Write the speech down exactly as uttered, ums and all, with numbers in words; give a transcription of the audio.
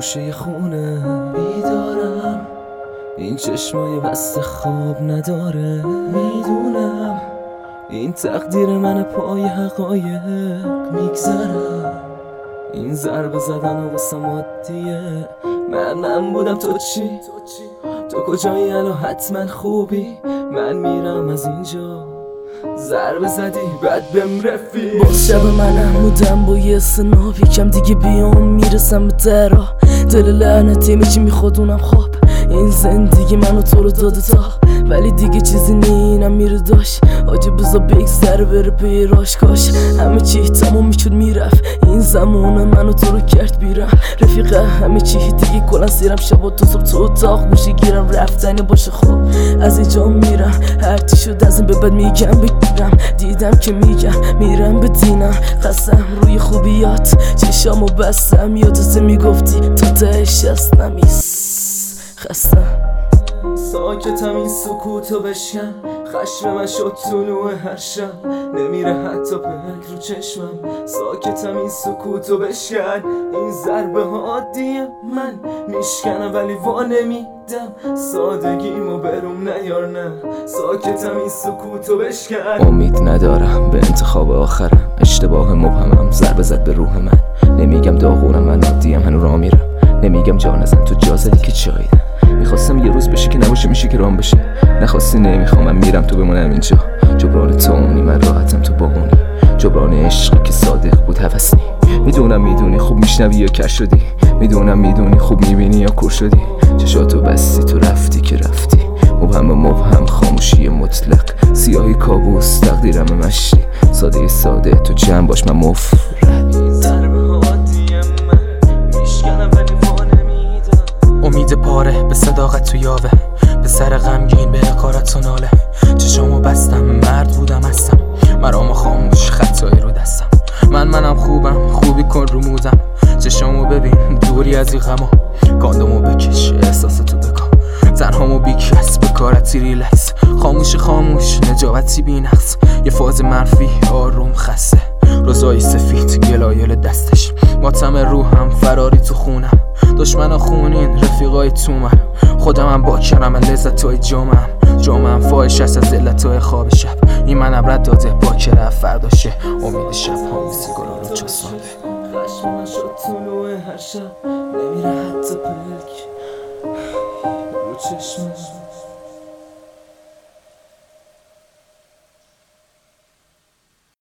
گوشه خونه بیدارم، این چشمای بسته خواب نداره. میدونم این تقدیر من پای حقایق میگذرم، این ضربه زدن و واسم عادیه. من من بودم تو چی؟ تو کجایی الان؟ حتما خوبی؟ من میرم از اینجا، ضربه زدی بعد بهم رفی. باز شب منم بودم با یه سناب، یکم دیگه بیام میرسم به درا. دل لعنتی میچی میخوادونم خواب، این زندگی منو تو رو داده تا، ولی دیگه چیزی نینم میره داشت. آجه بزا بگذره بره پیراش، کاش همه چی تموم میشد میرفت. این زمان منو تو رو کرد بیرم رفیقه، همه چی دیگه کلن سیرم. شبا تو صبح تو اتاق گوشی گیرم، رفتنی باشه خوب از اینجا میرم. هرچی شد از این به بعد میگم بگیرم، دیدم که میگم میرم به دینم. قسم روی خوبیات چشامو بستم، یادت میگفتی تا تهش هستم. خستم ساکتم این سکوتو بشکن، خشم من شد طلوع هر شب، نمیره حتی پلک رو چشمم. ساکتم این سکوتو بشکن، این ضربه ها عادیه، من میشکنم ولی وا نمیدم. سادگیمو بروم نیار نه، ساکتم این سکوتو بشکن. امید ندارم به انتخاب آخرم، اشتباه مبهمم ضربه زد به روح من. نمیگم داغونم من عادیم هنو راه میرم، نمیگم جا نزن تو جا زدی که چاییدم. میخواستم یه روز بشه که نباشه میشه که رام بشه، نخواستی نمیخوام من میرم تو بمونم اینجا. جبران تو اونی من راحتم تو با اونی، جبران عشقی که صادق بود هوسنی. میدونم میدونی خوب میشنوی یا کش شدی، میدونم میدونی خوب میبینی یا کور شدی. چشاتو بستی تو رفتی که رفتی، مبهم مبهم خاموشی مطلق، سیاهی کابوس تقدیرم مشتی. ساده ساده تو جمع باش من مفرد. امید پاره به صداقت تو یاوه، به سر غمگین به حقارت و ناله. چشامو بستم مرد بودم هستم، مرام خاموش خطایی رو دستم. من منم خوبم خوبی کن رو موزم، چشامو ببین دوری از این غما. کاندومو بکش احساساتو بکن، تنهامو بیکس به کارتی ریلکس. خاموش خاموش نجابتی بی نقص، یه فاز منفی آروم خسته. روزای سفید گلایل دستش، ماتم روحم فراری تو خونم. دشمن خونین رفیقای تو من، خودمم با کرم لذتای جامم. جامم فاحش است از علتای خواب شب، این منم رد داده با کره فرداشه. امید شب ها سیگارا رو چسبانده. خشم من شد طلوع هر شب، نمیره حتی پلک رو چشمم.